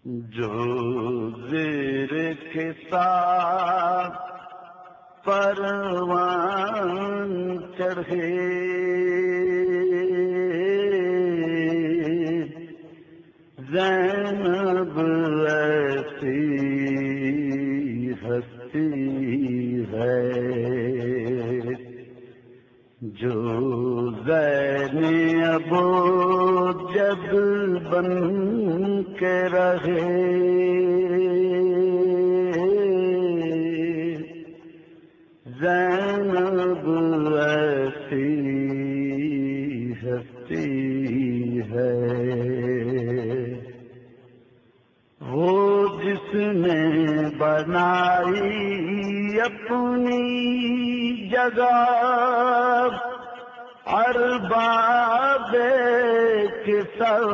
جو زیر کے ساتھ پروان چڑھے زینب ایسی ہستی ہے جو زین ابو جب بن کے رہے زینب ایسی ہستی ہے وہ جس نے بنائی اپنی جگہ ارباب کثر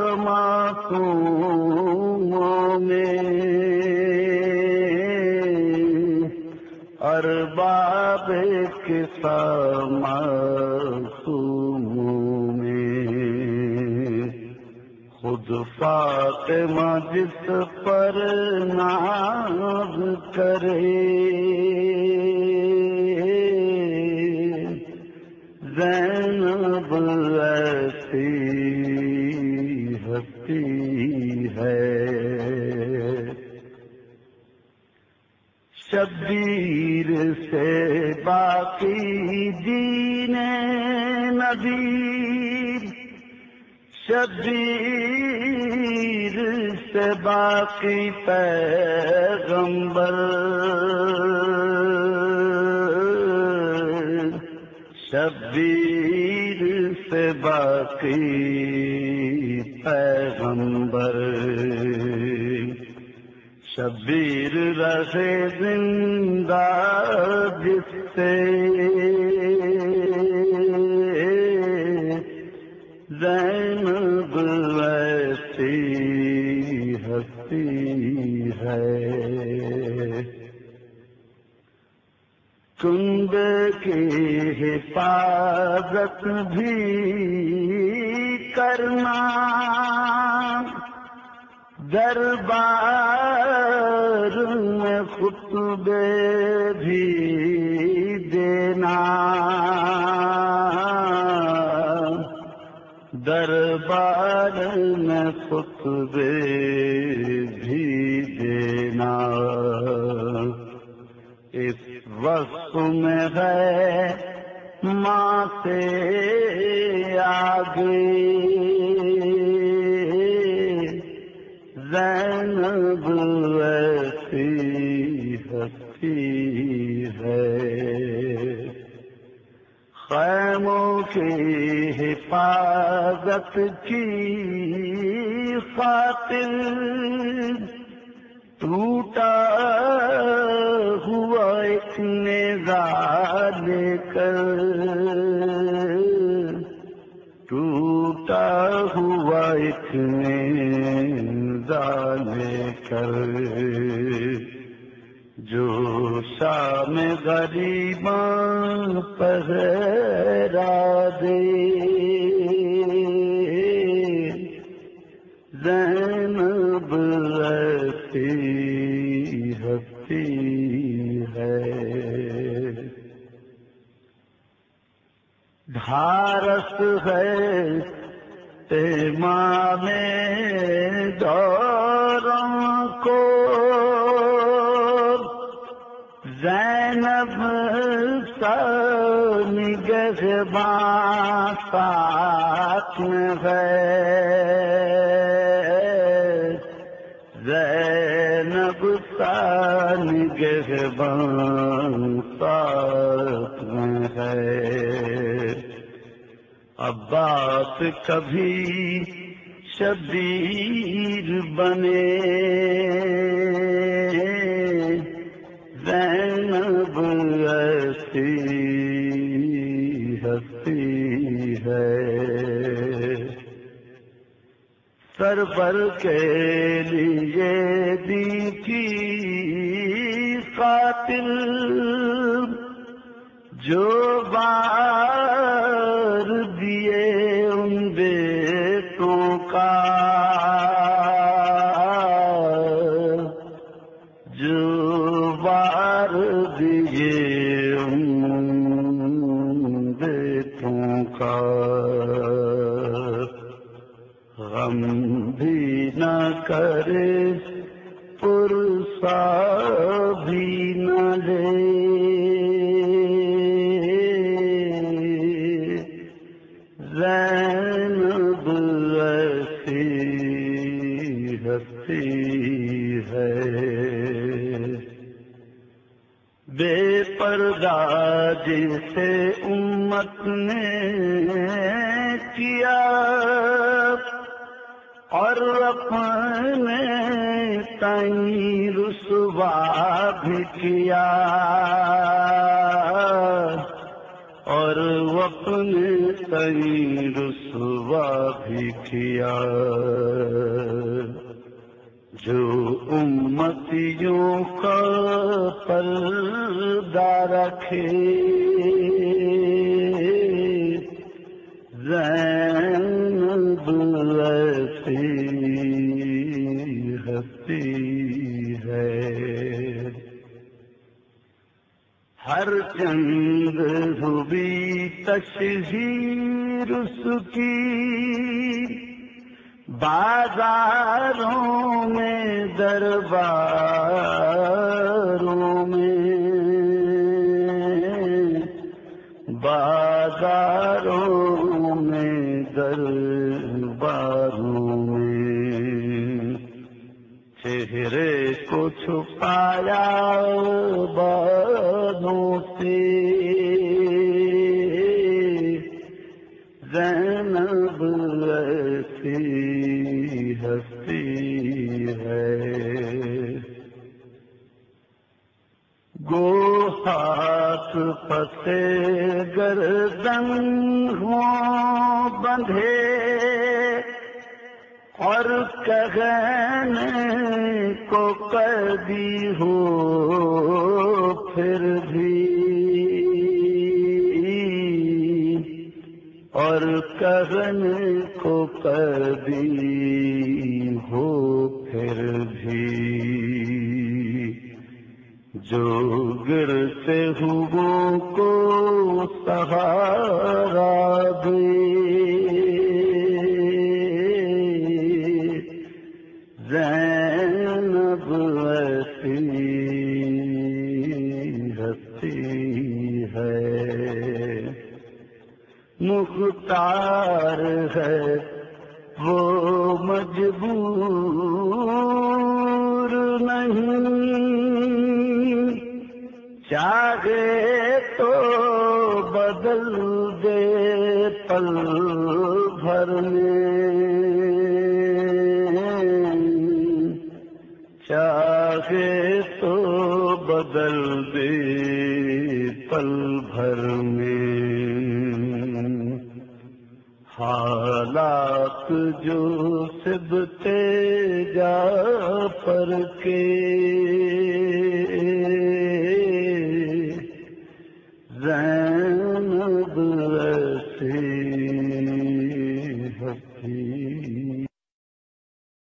معصوموں میں ارباب کثر معصوموں میں خود فاطمہ جس پر ناز کرے زینب ایسی ہستی ہے شبیر سے باقی دین نبی شبیر سے باقی پیغمبر شبیر سے باقی پیغمبر شبیر رہے زندہ جس سے زینب ایسی ہستی ہے کنبے کی حفاظت بھی کرنا دربار میں خطبے بھی دینا دربار میں خطبے بھی دینا اس وقت میں ہے ماں سے آگے زینب ایسی ہستی ہے خیموں کی حفاظت کی خاطر ٹوٹا ہوا ایک نیزہ لے کر ٹوٹا ہوا ایک نیزہ لے کر جو شام غریباں پہرا دے زینب ایسی ہستی ہے ڈھارس ہے امام دوروں کو زینب سا نگہباں ساتھ میں ہے زینب سا نگہباں ساتھ میں ہے عباس کبھی شبیر بنے زینب ایسی ہستی ہے سرور کے لیے دی کی قاتل جو بار دیے ان بیٹوں کا کرے پرسا بھی نہ لے زینب ایسی ہستی ہے بے پردہ جسے امت نے کیا اور اپنے تئیں رسوا بھی کیا اور اپنے تئیں رسوا بھی کیا جو امتیوں کا پردہ رکھے زینب ایسی ہستی ہے ہر چند ہوئی تشہیر اس کی بازاروں میں درباروں میں بازاروں میں درباروں میں چہرے کو چھپایا بادوں سے زینب ایسی ہستی ہے گو ہاتھ پسے گردن ہوں بندھے اور کہنے کو قیدی ہو پھر بھی اور کہنے کو قیدی ہو پھر بھی جو گرتے ہوئوں کو سہارا دے زینب ایسی ہستی ہے مختار ہے وہ مجبور نہیں چاہے تو بدل دے پل بھر میں چاہے تو بدل دے پل بھر میں حالات جو سبتے جعفر کے